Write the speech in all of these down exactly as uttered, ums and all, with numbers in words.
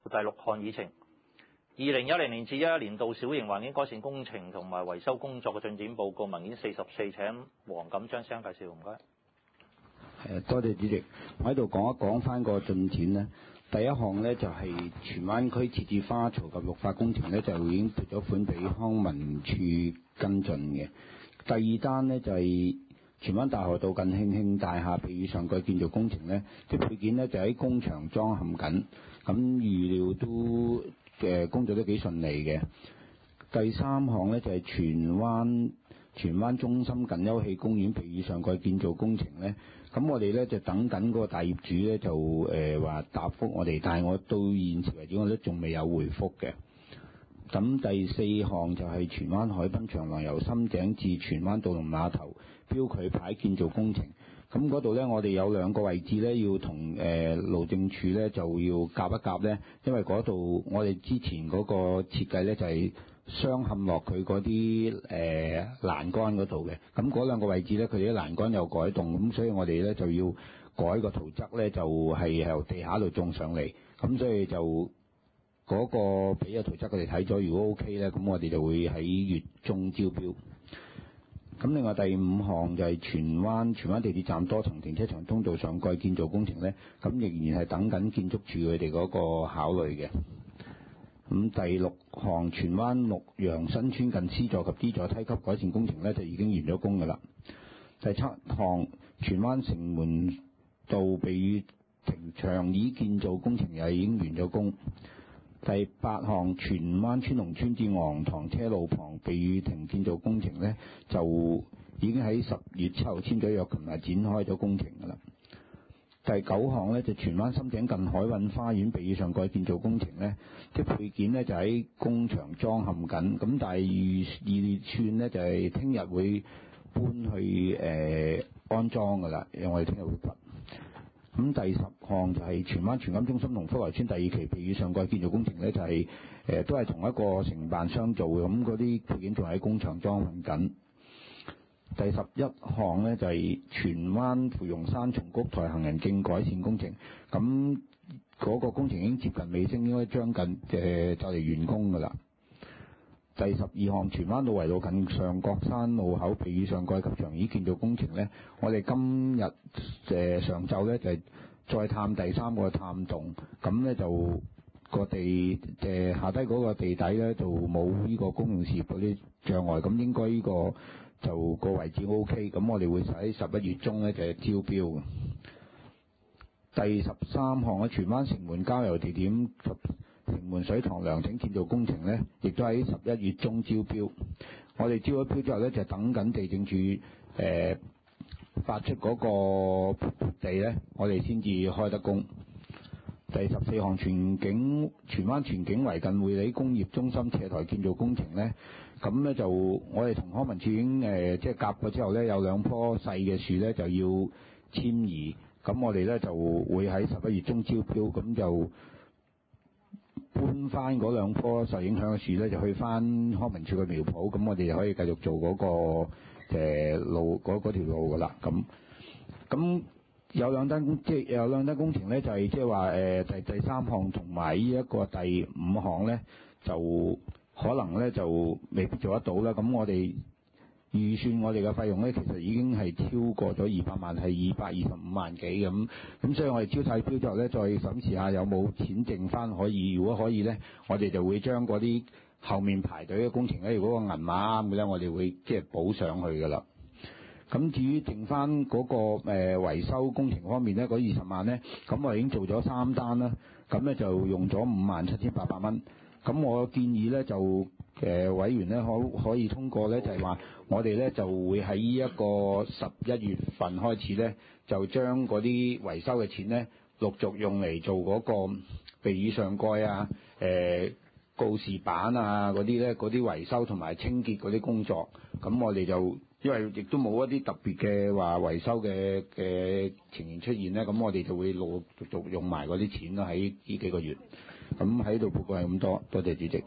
第六項議程，二零一零年至一一年度小型環境改善工程同埋維修工作嘅進展報告文件四十四，請黃錦章先生介紹，唔該。 誒，多謝主席，我喺度講一講翻個進展咧。第一項咧就係荃灣區設置花槽及綠化工程咧，就已經撥咗款俾康文署跟進嘅。第二單咧就係荃灣大河道近慶慶大廈被雨上蓋建造工程咧，啲配件咧就喺工場裝嵌緊，咁預料都嘅工作都幾順利嘅。第三項咧就係荃灣荃灣中心近休憩公園被雨上蓋建造工程咧，咁我哋咧就等緊嗰個大業主咧就誒話、呃、答覆我哋，但係我到現時為止我都仲未有回覆嘅。咁第四項就係荃灣海濱長廊由深井至荃灣渡輪碼頭標距牌建造工程，咁嗰度咧我哋有兩個位置咧要同誒、呃、路政署咧就要夾一夾咧，因為嗰度我哋之前嗰個設計咧就係、是。雙嵌落佢嗰啲誒欄杆嗰度嘅，咁嗰兩個位置咧，佢哋啲欄杆有改動，咁所以我哋咧就要改個圖則咧，就係、是、由地下度種上嚟，咁所以就嗰、那個俾個圖則佢哋睇咗，如果 OK 咧，咁我哋就會喺月中招標。咁另外第五項就係荃灣荃灣地鐵站多層停車場通道上蓋建造工程咧，咁仍然係等緊建築署佢哋嗰個考慮嘅。咁第六項荃灣綠楊新村近 C 座及 D 座梯級改善工程咧就已經完咗工㗎啦。第七項荃灣城門道被雨停長椅建造工程又已經完咗工。第八項荃灣川龍村至昂塘車路旁被雨停建造工程咧就已經喺十月七號簽咗約，琴日展開咗工程㗎啦。第九項咧就荃灣深井近海韻花園被雨上蓋建造工程咧，啲配件咧就喺工場裝嵌緊，咁但係預預算咧就係聽日會搬去誒、呃、安裝㗎啦，因為我哋聽日會掘。咁第十項就係荃灣荃金中心同福來村第二期被雨上蓋建造工程咧，就係、是、誒、呃、都係同一個承辦商做嘅，咁嗰啲配件仲喺工場裝嵌緊。第十一項咧就係、是、荃灣芙蓉山松谷台行人徑改善工程，咁嗰個工程已經接近尾聲，應該將近誒就嚟完工㗎啦。第十二項荃灣路圍道近上角山路口被雨上蓋及長椅建造工程咧，我哋今日誒、呃、上晝咧就係、是、再探第三個探洞，咁咧就個地誒、呃、下低嗰個地底咧就冇呢個公用事業嗰啲障礙，咁應該呢、這個。就個位置 OK， 咁我哋會喺十一月中咧就係招標嘅。第十三項咧，荃灣城門郊遊地點及城門水塘涼亭建造工程咧，亦都喺十一月中招標。我哋招咗標之後咧，就等緊地政處誒、呃、發出嗰個地咧，我哋先至開得工。第十四項荃景荃灣荃景圍近匯理工業中心斜台建造工程咧，咁咧就我哋同康文署已經誒即係夾過之後咧，有兩棵細嘅樹咧就要遷移，咁我哋咧就會喺十一月中招標，咁就搬翻嗰兩棵受影響嘅樹咧，就去翻康文署嘅苗圃，咁我哋就可以繼續做嗰、嗰個、呃、路嗰嗰條路噶啦，咁咁。有兩單工，即係有兩單工程咧，就係即係話誒第第三項同埋呢一個第五項咧，就可能咧就未必做得到啦。咁我哋預算我哋嘅費用咧，其實已經係超過咗二百萬，係二百二十五萬幾咁。咁所以我哋招晒標之後咧，再審視下有冇錢剩翻可以。如果可以咧，我哋就會將嗰啲後面排隊嘅工程咧，如果個銀碼啱嘅咧，我哋會即係補上去㗎啦。咁至於剩翻嗰個誒、呃、維修工程方面咧，嗰二十萬咧，咁我已經做咗三單啦，咁咧就用咗五萬七千八百蚊。咁我建議咧就誒、呃、委員咧可可以通過咧，就係、是、話我哋咧就會喺呢一個十一月份開始咧，就將嗰啲維修嘅錢咧陸續用嚟做嗰個被雨上蓋啊、誒、呃、告示板啊嗰啲咧，嗰啲維修同埋清潔嗰啲工作。咁我哋就因為亦都冇一啲特別嘅話維修嘅嘅情形出現咧，咁我哋就會陸陸續續用埋嗰啲錢咯，喺呢幾個月。咁喺度報告係咁多，多謝主席。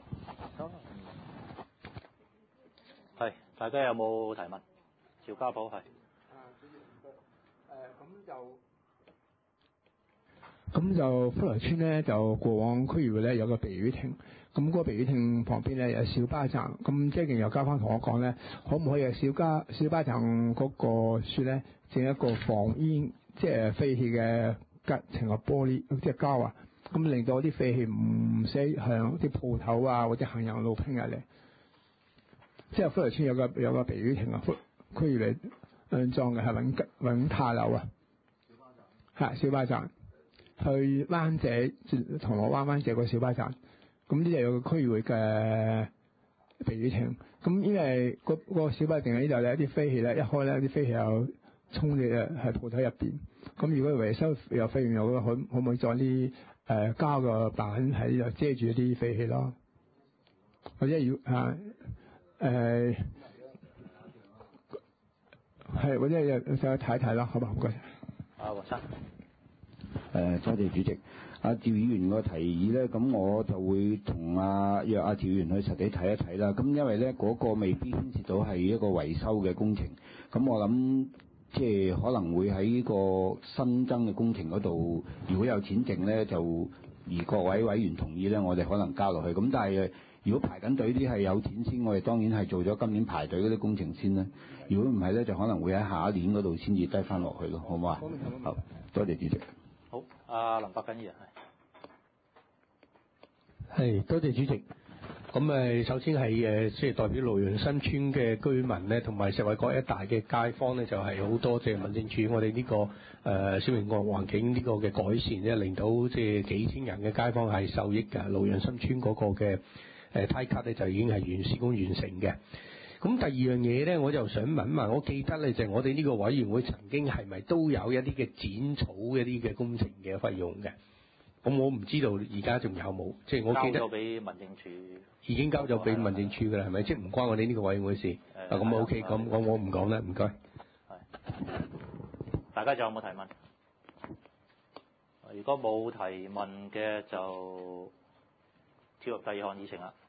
係，大家有冇提問？邵家寶係。 啊，主席唔該。誒，咁就咁就福來村咧，就過往區議會咧有個避雨亭，咁嗰個避雨亭旁邊咧有小巴站，咁即係有街坊同我講咧，可唔可以喺小巴小巴站嗰個處咧整一個防煙，即係廢氣嘅隔成個玻璃，即係膠啊，咁令到啲廢氣唔使向啲鋪頭啊或者行人路噴入嚟。即係福來村有個有個避雨亭啊，福區議會安裝嘅係永永泰樓啊，係小巴站。去灣仔銅鑼灣灣仔個小巴站，咁呢度有個區議會嘅避雨亭。咁因為個個小巴停喺呢度咧，啲飛氣咧一開咧，啲飛氣又衝嚟誒喺鋪頭入邊。咁如果維修又費用又可可唔可以裝啲誒膠個板喺呢度遮住啲飛氣咯？或者要啊誒係或者又再睇睇咯，好嘛？唔該。 啊，黃生。 誒，多謝主席。阿趙議員個提議咧，咁我就會同阿約阿趙議員去實地睇一睇啦。咁因為咧嗰、那個未必牽涉到係一個維修嘅工程，咁我諗即係可能會喺個新增嘅工程嗰度，如果有錢剩咧，就而各位委員同意咧，我哋可能交落去。咁但係如果排緊隊啲係有錢先，我哋當然係做咗今年排隊嗰啲工程先啦。如果唔係咧，就可能會喺下一年嗰度先至低翻落去咯，好唔好啊？好，多謝主席。 好，阿林百根議員係。係，多謝主席。咁誒，首先係誒，即係代表蘆洋新村嘅居民咧，同埋石圍角一帶嘅街坊咧，就係好多謝民政處我哋呢個誒小明國環境呢個嘅改善咧，令到即係幾千人嘅街坊係受益㗎。蘆洋新村嗰個嘅誒梯級咧就已經係完施工完成嘅。咁第二樣嘢咧，我就想問問，我記得咧就係我哋呢個委員會曾經係咪都有一啲嘅剪草一啲嘅工程嘅費用嘅？咁我唔知道而家仲有冇，即係我記得交咗俾民政處， 已經交咗俾民政處㗎啦，係咪？即係唔關我哋呢個委員會事。啊，咁 OK，咁我我唔講啦，唔該。 係。大家仲有冇提問？如果冇提問嘅就跳入第二項議程啦。